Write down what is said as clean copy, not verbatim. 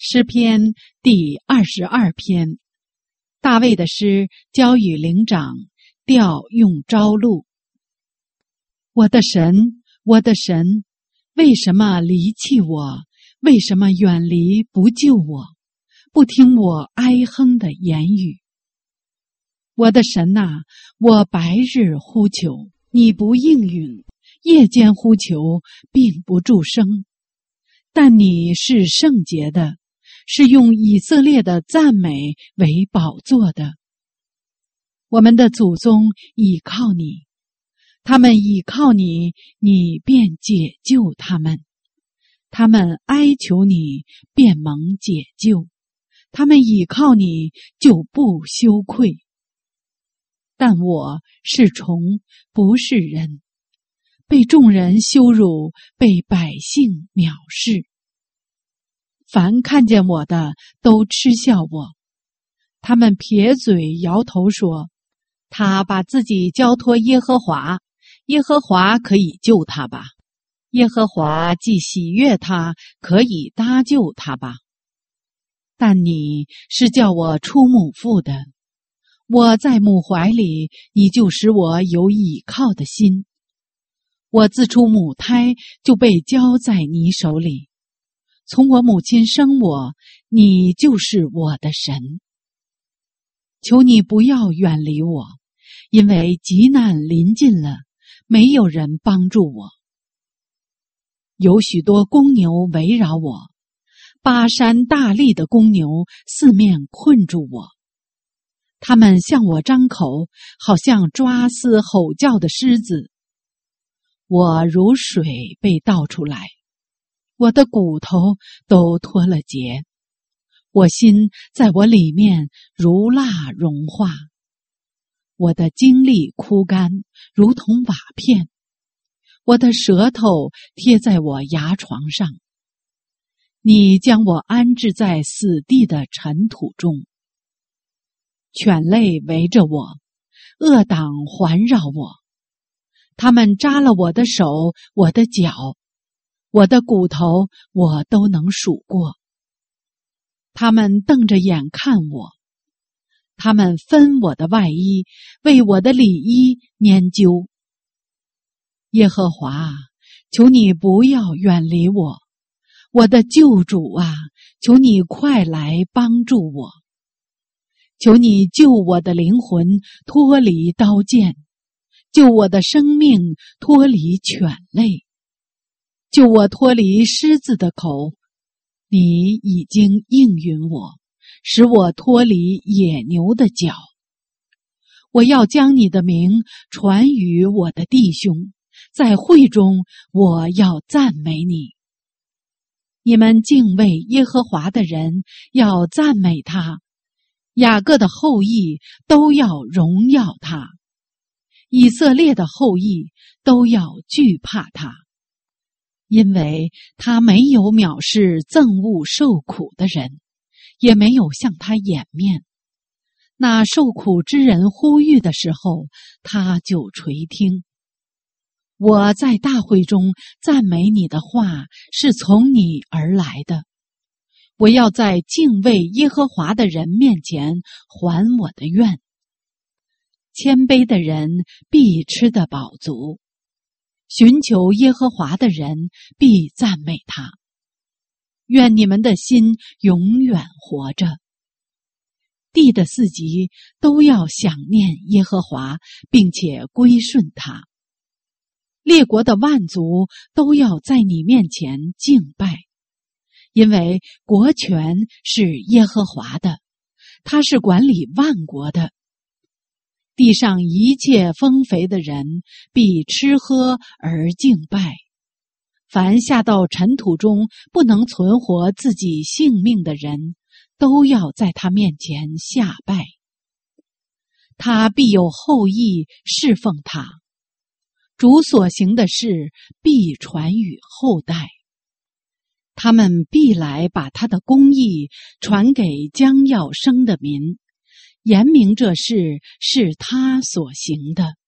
诗篇第22篇，大卫的诗交与灵长，调用朝露。我的神，我的神，为什么离弃我？为什么远离不救我？不听我哀哼的言语。我的神啊，我白日呼求，你不应允；夜间呼求，并不助声。但你是圣洁的，是用以色列的赞美为宝座的。我们的祖宗倚靠你，他们倚靠你，你便解救他们；他们哀求你，便蒙解救；他们倚靠你，就不羞愧。但我是虫，不是人，被众人羞辱，被百姓藐视。凡看见我的都嗤笑我，他们撇嘴摇头说，他把自己交托耶和华，耶和华可以救他吧。耶和华既喜悦他，可以搭救他吧。但你是叫我出母腹的，我在母怀里，你就使我有倚靠的心。我自出母胎，就被交在你手里。从我母亲生我，你就是我的神。求你不要远离我，因为急难临近了，没有人帮助我。有许多公牛围绕我，巴山大力的公牛四面困住我。他们向我张口，好像抓撕吼叫的狮子。我如水被倒出来，我的骨头都脱了节，我心在我里面如蜡融化，我的精力枯干，如同瓦片，我的舌头贴在我牙床上。你将我安置在死地的尘土中，犬类围着我，恶党环绕我，他们扎了我的手，我的脚，我的骨头我都能数过。他们瞪着眼看我，他们分我的外衣，为我的里衣研究。耶和华，求你不要远离我，我的救主啊，求你快来帮助我。求你救我的灵魂脱离刀剑，救我的生命脱离犬类，救我脱离狮子的口。你已经应允我，使我脱离野牛的脚。我要将你的名传与我的弟兄，在会中我要赞美你。你们敬畏耶和华的人要赞美他，雅各的后裔都要荣耀他，以色列的后裔都要惧怕他。因为他没有藐视憎恶受苦的人，也没有向他掩面。那受苦之人呼吁的时候，他就垂听。我在大会中赞美你的话是从你而来的。我要在敬畏耶和华的人面前还我的愿。谦卑的人必吃得饱足，寻求耶和华的人必赞美他。愿你们的心永远活着。地的四极都要想念耶和华，并且归顺他。列国的万族都要在你面前敬拜，因为国权是耶和华的，他是管理万国的。地上一切丰肥的人必吃喝而敬拜，凡下到尘土中不能存活自己性命的人，都要在他面前下拜。他必有后裔侍奉他，主所行的事必传与后代。他们必来把他的公义传给将要生的民，言明这事是他所行的。